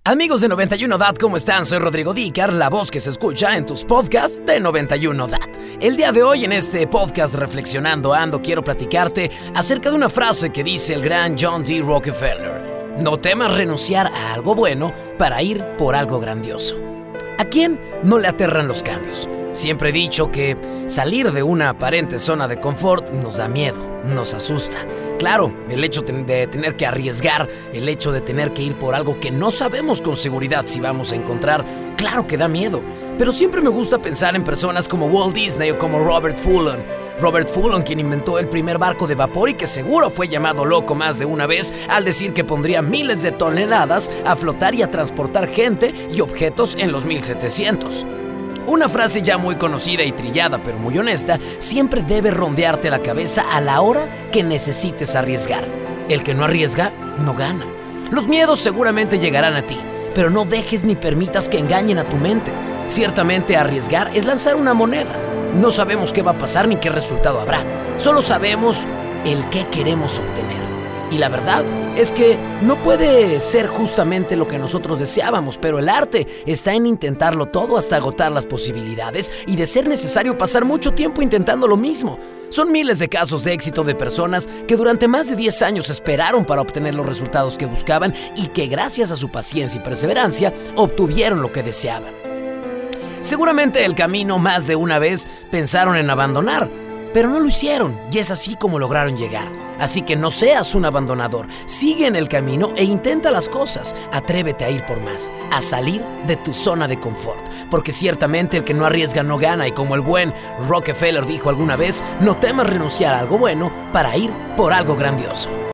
Amigos de 91 DAT, ¿cómo están? Soy Rodrigo Dícar, la voz que se escucha en tus podcasts de 91 DAT. El día de hoy en este podcast Reflexionando Ando quiero platicarte acerca de una frase que dice el gran John D. Rockefeller: no temas renunciar a algo bueno para ir por algo grandioso. ¿A quién no le aterran los cambios? Siempre he dicho que salir de una aparente zona de confort nos da miedo, nos asusta. Claro, el hecho de tener que arriesgar, el hecho de tener que ir por algo que no sabemos con seguridad si vamos a encontrar, claro que da miedo. Pero siempre me gusta pensar en personas como Walt Disney o como Robert Fulton. Robert Fulton, quien inventó el primer barco de vapor y que seguro fue llamado loco más de una vez al decir que pondría miles de toneladas a flotar y a transportar gente y objetos en los 1700. Una frase ya muy conocida y trillada, pero muy honesta, siempre debe rondearte la cabeza a la hora que necesites arriesgar. El que no arriesga, no gana. Los miedos seguramente llegarán a ti, pero no dejes ni permitas que engañen a tu mente. Ciertamente arriesgar es lanzar una moneda. No sabemos qué va a pasar ni qué resultado habrá. Solo sabemos el qué queremos obtener. Y la verdad es que no puede ser justamente lo que nosotros deseábamos, pero el arte está en intentarlo todo hasta agotar las posibilidades y, de ser necesario, pasar mucho tiempo intentando lo mismo. Son miles de casos de éxito de personas que durante más de 10 años esperaron para obtener los resultados que buscaban y que gracias a su paciencia y perseverancia obtuvieron lo que deseaban. Seguramente el camino más de una vez pensaron en abandonar, pero no lo hicieron y es así como lograron llegar. Así que no seas un abandonador, sigue en el camino e intenta las cosas. Atrévete a ir por más, a salir de tu zona de confort, porque ciertamente el que no arriesga no gana, y como el buen Rockefeller dijo alguna vez, no temas renunciar a algo bueno para ir por algo grandioso.